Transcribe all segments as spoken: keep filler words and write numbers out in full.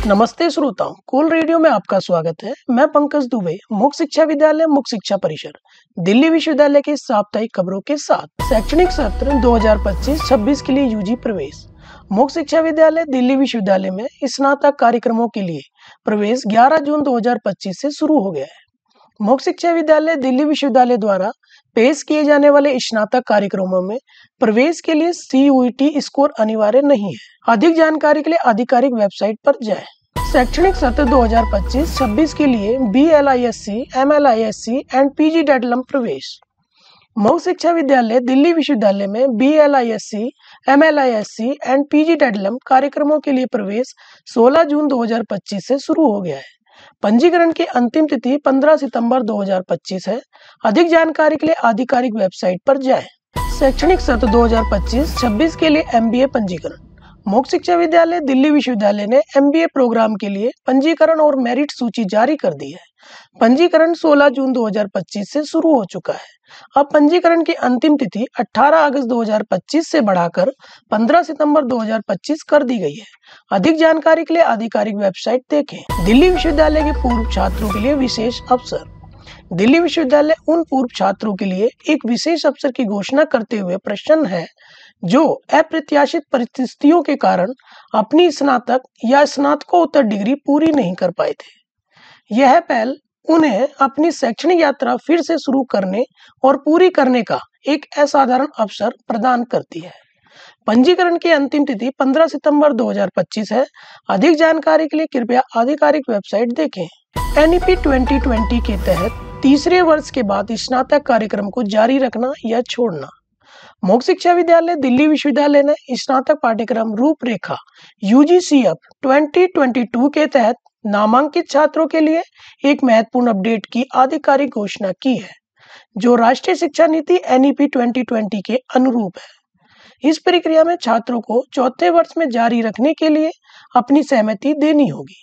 नमस्ते श्रोताओं, कोल रेडियो में आपका स्वागत है। मैं पंकज दुबे, मुख्य शिक्षा विद्यालय मुख्य शिक्षा परिषद दिल्ली विश्वविद्यालय की साप्ताहिक खबरों के साथ शैक्षणिक सत्र दो हज़ार पच्चीस छब्बीस के लिए यूजी प्रवेश। मुख्य शिक्षा विद्यालय दिल्ली विश्वविद्यालय में स्नातक कार्यक्रमों के लिए प्रवेश ग्यारह जून दो हज़ार पच्चीस से शुरू हो गया है। मुख्य शिक्षा विद्यालय दिल्ली विश्वविद्यालय द्वारा पेश किए जाने वाले स्नातक कार्यक्रमों में प्रवेश के लिए C U E T score अनिवार्य नहीं है। अधिक जानकारी के लिए आधिकारिक वेबसाइट पर जाएं। शैक्षणिक सत्र दो हज़ार पच्चीस छब्बीस के लिए B L I S C, M L I S C and P G डेडलम प्रवेश। मुख्य शिक्षा विद्यालय दिल्ली विश्वविद्यालय में B L I S C, M L I S C and P G डेडलम कार्यक्रमों के लिए प्रवेश सोलह जून दो हज़ार पच्चीस से शुरू हो गया है। पंजीकरण की अंतिम तिथि पंद्रह सितंबर दो हज़ार पच्चीस है। अधिक जानकारी के लिए आधिकारिक वेबसाइट पर जाएं। शैक्षणिक सत्र दो हज़ार पच्चीस छब्बीस के लिए एम बी ए पंजीकरण। मुख्य शिक्षा विद्यालय दिल्ली विश्वविद्यालय ने एम बी ए प्रोग्राम के लिए पंजीकरण और मेरिट सूची जारी कर दी है। पंजीकरण सोलह जून दो हज़ार पच्चीस से शुरू हो चुका है। अब पंजीकरण की अंतिम तिथि अठारह अगस्त दो हज़ार पच्चीस से बढ़ाकर पंद्रह सितंबर दो हज़ार पच्चीस कर दी गई है। अधिक जानकारी के लिए आधिकारिक वेबसाइट देखें। दिल्ली विश्वविद्यालय के पूर्व छात्रों के लिए विशेष अवसर। दिल्ली विश्वविद्यालय उन पूर्व छात्रों के लिए एक विशेष अवसर की घोषणा करते हुए प्रसन्न है जो अप्रत्याशित परिस्थितियों के कारण अपनी स्नातक या स्नातकोत्तर डिग्री पूरी नहीं कर पाए थे। यह पहल उन्हें अपनी शैक्षणिक यात्रा फिर से शुरू करने और पूरी करने का एक असाधारण अवसर प्रदान करती है। पंजीकरण की अंतिम तिथि पंद्रह सितंबर दो हज़ार पच्चीस है। अधिक जानकारी के लिए कृपया आधिकारिक वेबसाइट देखें। N E P twenty twenty के तहत तीसरे वर्ष के बाद स्नातक कार्यक्रम को जारी रखना या छोड़ना। मुख्य शिक्षा विद्यालय दिल्ली विश्वविद्यालय ने स्नातक पाठ्यक्रम रूपरेखा U G C F twenty twenty two के तहत नामांकित छात्रों के लिए एक महत्वपूर्ण अपडेट की आधिकारिक घोषणा की है, जो राष्ट्रीय शिक्षा नीति N E P twenty twenty के अनुरूप है। इस प्रक्रिया में छात्रों को चौथे वर्ष में जारी रखने के लिए अपनी सहमति देनी होगी।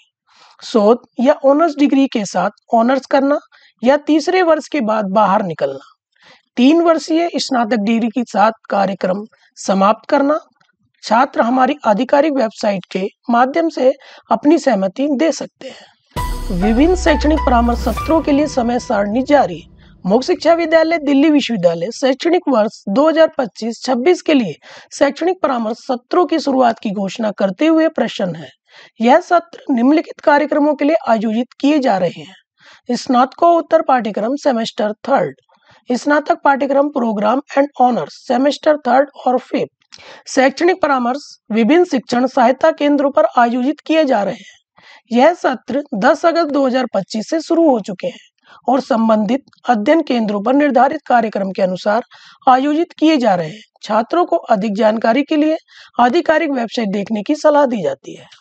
शोध या ऑनर्स डिग्री के साथ ऑनर्स करना या तीसरे वर्ष के बाद बाहर निकलना, तीन वर्षीय स्नातक डिग्री के साथ कार्यक्रम समाप्त करना। छात्र हमारी आधिकारिक वेबसाइट के माध्यम से अपनी सहमति दे सकते हैं। विभिन्न शैक्षणिक परामर्श सत्रों के लिए समय सारणी जारी। मुख्य शिक्षा विद्यालय दिल्ली विश्वविद्यालय शैक्षणिक वर्ष दो हज़ार पच्चीस छब्बीस के लिए शैक्षणिक परामर्श सत्रों की शुरुआत की घोषणा करते हुए प्रसन्न है। यह सत्र निम्नलिखित कार्यक्रमों के लिए आयोजित किए जा रहे हैं। स्नातकोत्तर पाठ्यक्रम सेमेस्टर थर्ड, स्नातक पाठ्यक्रम program and honours semester third और फिफ्थ। शैक्षणिक परामर्श विभिन्न शिक्षण सहायता केंद्रों पर आयोजित किए जा रहे हैं। यह सत्र दस अगस्त दो हज़ार पच्चीस से शुरू हो चुके हैं और संबंधित अध्ययन केंद्रों पर निर्धारित कार्यक्रम के अनुसार आयोजित किए जा रहे हैं। छात्रों को अधिक जानकारी के लिए आधिकारिक वेबसाइट देखने की सलाह दी जाती है।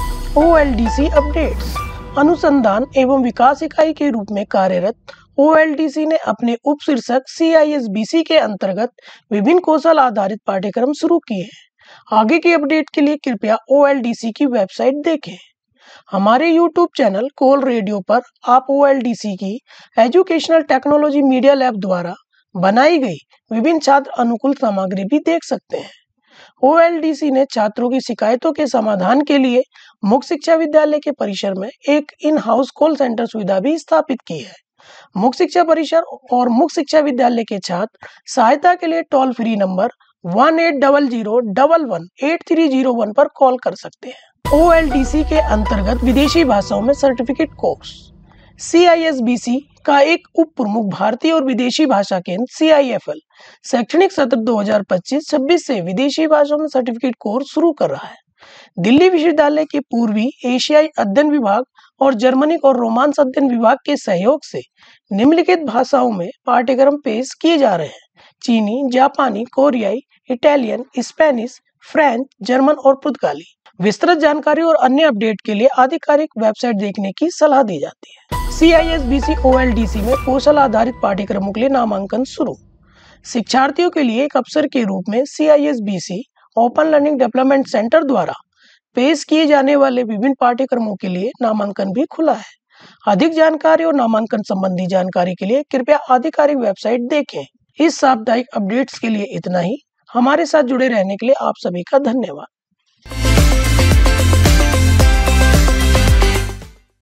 O L D C updates. अनुसंधान एवं विकास इकाई के रूप में कार्यरत ओ एल डी सी ने अपने उप शीर्षक सी आई एस बी सी के अंतर्गत विभिन्न कौशल आधारित पाठ्यक्रम शुरू किए हैं। आगे की अपडेट के लिए कृपया ओ एल डी सी की वेबसाइट देखें। हमारे यूट्यूब चैनल कोल रेडियो पर आप ओ एल डी सी की एजुकेशनल टेक्नोलॉजी मीडिया लैब द्वारा बनाई गई विभिन्न छात्र अनुकूल सामग्री भी देख सकते हैं। ओ एल डी सी ने छात्रों की शिकायतों के समाधान के लिए मुख्य शिक्षा विद्यालय के परिसर में एक इन हाउस कॉल सेंटर सुविधा भी स्थापित की है। मुख्य शिक्षा परिसर और मुख्य शिक्षा विद्यालय के छात्र सहायता के लिए toll free number one eight double zero double one eight three zero one पर कॉल कर सकते हैं। ओ एल डी सी के अंतर्गत विदेशी भाषाओं में certificate course. C I S B C का एक उप प्रमुख भारतीय और विदेशी भाषा केंद्र सी आई एफ एल शैक्षणिक सत्र दो हज़ार पच्चीस छब्बीस से विदेशी भाषाओं में सर्टिफिकेट कोर्स शुरू कर रहा है। दिल्ली विश्वविद्यालय के पूर्वी एशियाई अध्ययन विभाग और जर्मनिक और रोमांस अध्ययन विभाग के सहयोग से निम्नलिखित भाषाओं में पाठ्यक्रम पेश किए जा रहे हैं: चीनी, जापानी, कोरियाई, इटालियन, स्पेनिश, फ्रेंच, जर्मन और पुर्तगाली। विस्तृत जानकारी और अन्य अपडेट के लिए आधिकारिक वेबसाइट देखने की सलाह दी जाती है। C I S B C O L D C में कौशल आधारित पाठ्यक्रमों के लिए नामांकन शुरू। शिक्षार्थियों के लिए एक अवसर के रूप में C I S B C open learning development centre द्वारा पेश किए जाने वाले विभिन्न पाठ्यक्रमों के लिए नामांकन भी खुला है। अधिक जानकारी और नामांकन संबंधी जानकारी के लिए कृपया आधिकारिक वेबसाइट देखें। इस साप्ताहिक अपडेट्स के लिए इतना ही। हमारे साथ जुड़े रहने के लिए आप सभी का धन्यवाद।